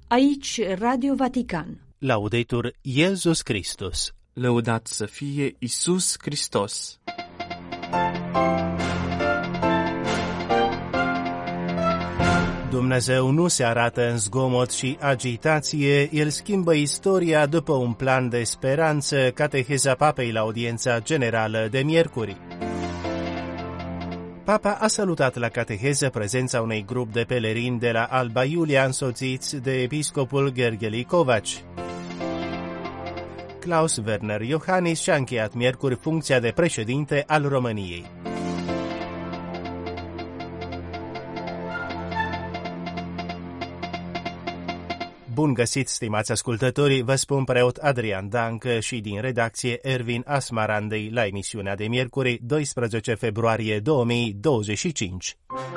Aici Radio Vatican. Laudetur Iesus Christus. Lăudat să fie Iisus Hristos. Dumnezeu nu se arată în zgomot și agitație, El schimbă istoria după un plan de speranță, cateheza Papei la audiența generală de miercuri. Papa a salutat la cateheză prezența unui grup de pelerini de la Alba Iulia însoțiți de episcopul Gergely Kovács. Klaus Werner Iohannis și-a încheiat miercuri funcția de președinte al României. Bun găsit, stimați ascultători, vă spun preot Adrian Dancă și din redacție Ervin Asmarandei la emisiunea de miercuri, 12 februarie 2025.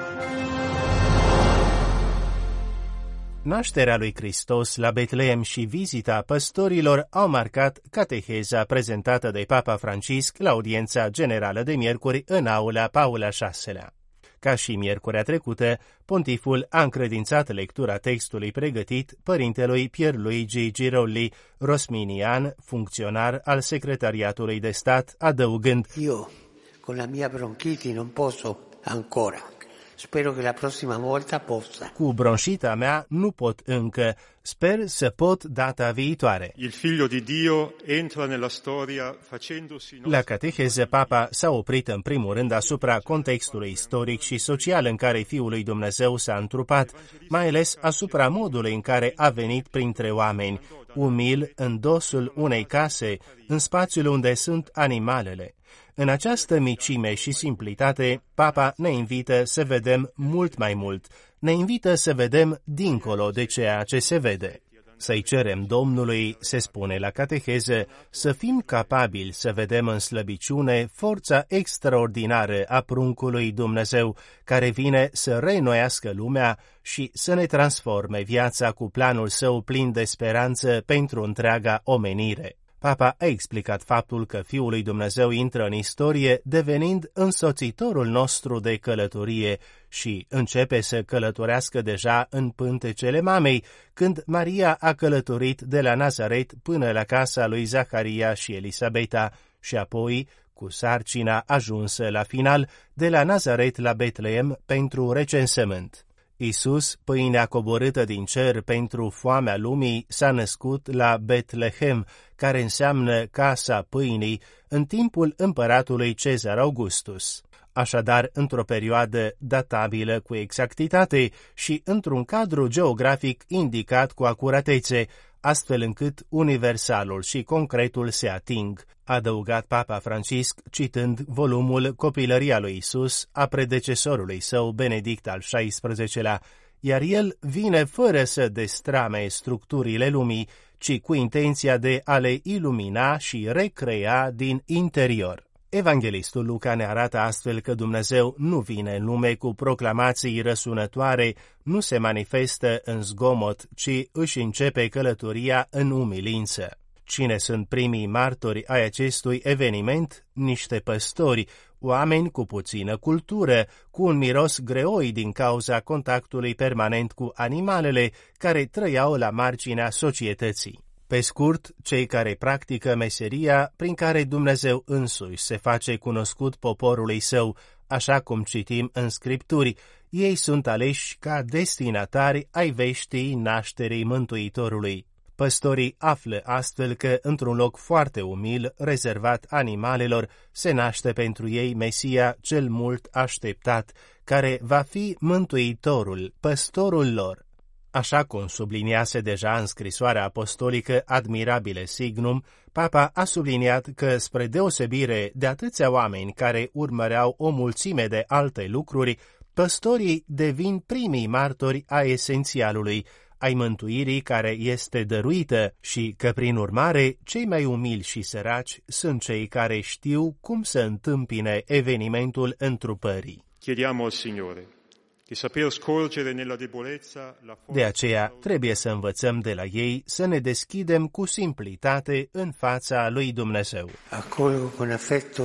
Nașterea lui Hristos la Betleem și vizita păstorilor au marcat cateheza prezentată de Papa Francisc la audiența generală de miercuri în aula Paul al VI-lea. Ca și miercurea trecută, pontiful a încredințat lectura textului pregătit părintelui Pierluigi Girolli, rosminian, funcționar al Secretariatului de Stat, adăugând: Io, con la mia bronchiti non posso ancora. Spero che la prossima volta possa. Cu bronșita mea nu pot încă, sper să pot data viitoare. Il figlio di Dio entra nella storia facendosi. La cateheză, Papa s-a oprit în primul rând asupra contextului istoric și social în care Fiul lui Dumnezeu s-a întrupat, mai ales asupra modului în care a venit printre oameni, umil în dosul unei case, în spațiul unde sunt animalele. În această micime și simplitate, Papa ne invită să vedem mult mai mult, ne invită să vedem dincolo de ceea ce se vede. Să-i cerem Domnului, se spune la cateheză, să fim capabili să vedem în slăbiciune forța extraordinară a pruncului Dumnezeu, care vine să reînnoiască lumea și să ne transforme viața cu planul său plin de speranță pentru întreaga omenire. Papa a explicat faptul că Fiul lui Dumnezeu intră în istorie devenind însoțitorul nostru de călătorie și începe să călătorească deja în pântecele mamei, când Maria a călătorit de la Nazaret până la casa lui Zaharia și Elisabeta și apoi, cu sarcina ajunsă la final, de la Nazaret la Betleem pentru recensământ. Iisus, pâinea coborâtă din cer pentru foamea lumii, s-a născut la Betlehem, care înseamnă casa pâinii, în timpul împăratului Cezar Augustus. Așadar, într-o perioadă databilă cu exactitate și într-un cadru geografic indicat cu acuratețe, astfel încât universalul și concretul se ating, a adăugat Papa Francisc, citând volumul Copilăria lui Isus a predecesorului său, Benedict al XVI-lea, iar el vine fără să destrame structurile lumii, ci cu intenția de a le ilumina și recrea din interior. Evanghelistul Luca ne arată astfel că Dumnezeu nu vine în lume cu proclamații răsunătoare, nu se manifestă în zgomot, ci își începe călătoria în umilință. Cine sunt primii martori ai acestui eveniment? Niște păstori, oameni cu puțină cultură, cu un miros greoi din cauza contactului permanent cu animalele care trăiau la marginea societății. Pe scurt, cei care practică meseria prin care Dumnezeu însuși se face cunoscut poporului său, așa cum citim în Scripturi, ei sunt aleși ca destinatari ai veștii nașterii Mântuitorului. Păstorii află astfel că, într-un loc foarte umil, rezervat animalelor, se naște pentru ei Mesia cel mult așteptat, care va fi Mântuitorul, păstorul lor. Așa cum subliniase deja în scrisoarea apostolică Admirabile Signum, Papa a subliniat că, spre deosebire de atâția oameni care urmăreau o mulțime de alte lucruri, păstorii devin primii martori a esențialului, ai mântuirii care este dăruită și că, prin urmare, cei mai umili și săraci sunt cei care știu cum să întâmpine evenimentul întrupării. Chiediamo al Signore di saper scorgere nella debolezza la forza. De aceea, trebuie să învățăm de la ei să ne deschidem cu simplitate în fața lui Dumnezeu. Accolgo con affetto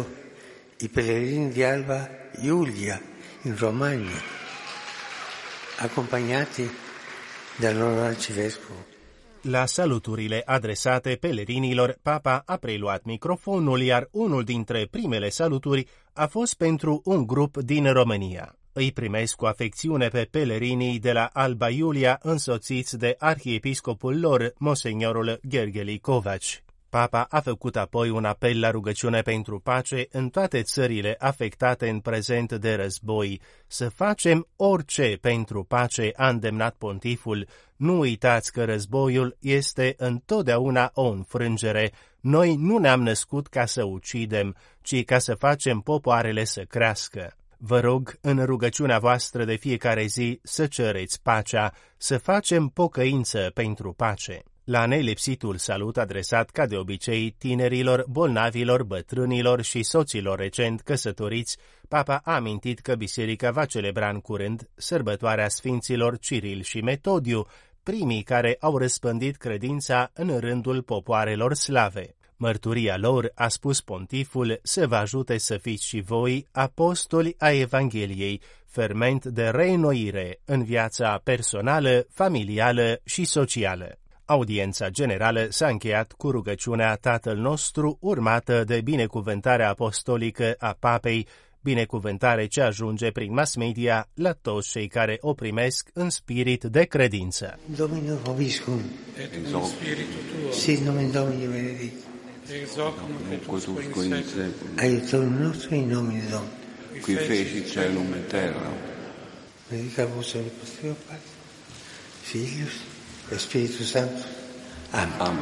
i pellegrini di Alba Iulia in Romagna, accompagnati del nonno arcivescovo. La saluturile adresate pelerinilor, papa a preluat microfonul, iar unul dintre primele saluturi a fost pentru un grup din România. Îi primesc cu afecțiune pe pelerinii de la Alba Iulia, însoțiți de arhiepiscopul lor, monsignorul Ghergheli Covaci. Papa a făcut apoi un apel la rugăciune pentru pace în toate țările afectate în prezent de război. Să facem orice pentru pace, a îndemnat pontiful. Nu uitați că războiul este întotdeauna o înfrângere. Noi nu ne-am născut ca să ucidem, ci ca să facem popoarele să crească. Vă rog, în rugăciunea voastră de fiecare zi, să cereți pacea, să facem pocăință pentru pace. La nelipsitul salut adresat ca de obicei tinerilor, bolnavilor, bătrânilor și soților recent căsătoriți, papa a amintit că biserica va celebra în curând sărbătoarea sfinților Ciril și Metodiu, primii care au răspândit credința în rândul popoarelor slave. Mărturia lor, a spus pontiful, să vă ajute să fiți și voi apostoli a Evangheliei, ferment de reînnoire în viața personală, familială și socială. Audiența generală s-a încheiat cu rugăciunea Tatăl nostru, urmată de binecuvântarea apostolică a papei, binecuvântare ce ajunge prin mass media la toți cei care o primesc în spirit de credință. Domino vobiscum, et cum spiritu tuo, sit nomen Domini benedictum, ex hoc nunc et usque in seculum, aiutorium nostrum in nomine Domini, qui feci caelum et terra. benedica vos omnipotens Deo Patris, Filius et Spiritus Sanctus. Amen. Amen.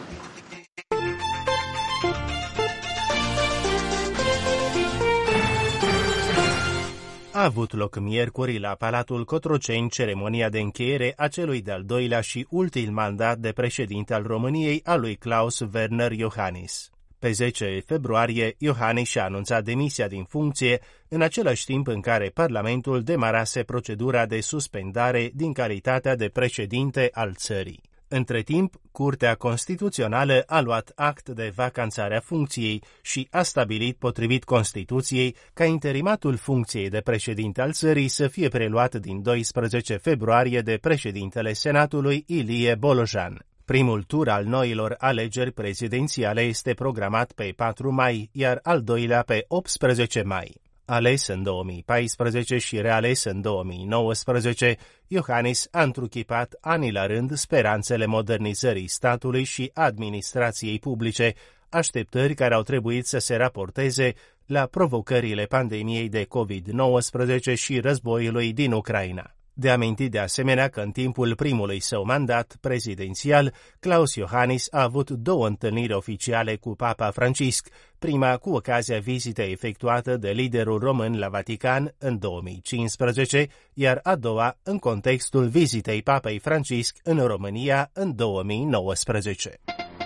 A avut loc miercuri la Palatul Cotroceni ceremonia de încheiere a celui de-al doilea și ultim mandat de președinte al României a lui Klaus Werner Iohannis. Pe 10 februarie, Iohannis și-a anunțat demisia din funcție, în același timp în care Parlamentul demarase procedura de suspendare din calitatea de președinte al țării. Între timp, Curtea Constituțională a luat act de vacanțarea funcției și a stabilit, potrivit Constituției, ca interimatul funcției de președinte al țării să fie preluat din 12 februarie de președintele Senatului Ilie Bolojan. Primul tur al noilor alegeri prezidențiale este programat pe 4 mai, iar al doilea pe 18 mai. Ales în 2014 și reales în 2019, Iohannis a întruchipat ani la rând speranțele modernizării statului și administrației publice, așteptări care au trebuit să se raporteze la provocările pandemiei de COVID-19 și războiului din Ucraina. De amintit de asemenea că în timpul primului său mandat prezidențial, Klaus Iohannis a avut 2 întâlniri oficiale cu Papa Francisc, prima cu ocazia vizitei efectuată de liderul român la Vatican în 2015, iar a doua în contextul vizitei Papei Francisc în România în 2019.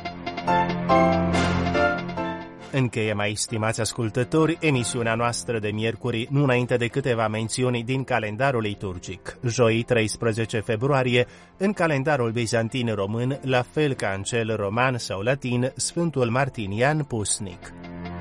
Încheiem, aici, stimați ascultători, emisiunea noastră de miercuri, nu înainte de câteva mențiuni din calendarul liturgic. Joi, 13 februarie, în calendarul bizantin român, la fel ca în cel roman sau latin, Sfântul Martinian Pusnic.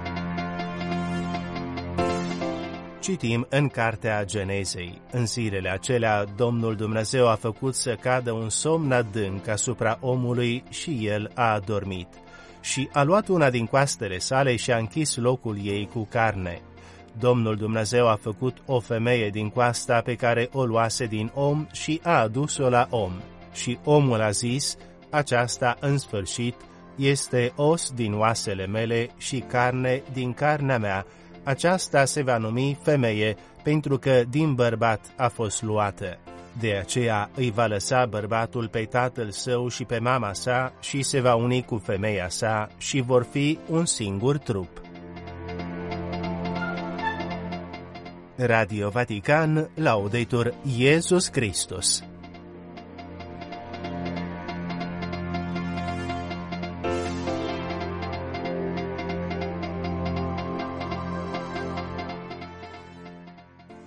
Citim în Cartea Genezei. În zilele acelea, Domnul Dumnezeu a făcut să cadă un somn adânc asupra omului și el a adormit. Și a luat una din coastele sale și a închis locul ei cu carne. Domnul Dumnezeu a făcut o femeie din coasta pe care o luase din om și a adus-o la om. Și omul a zis, aceasta în sfârșit este os din oasele mele și carne din carnea mea. Aceasta se va numi femeie, pentru că din bărbat a fost luată. De aceea îi va lăsa bărbatul pe tatăl său și pe mama sa și se va uni cu femeia sa și vor fi un singur trup. Radio Vatican, Laudetur Iesus Christus.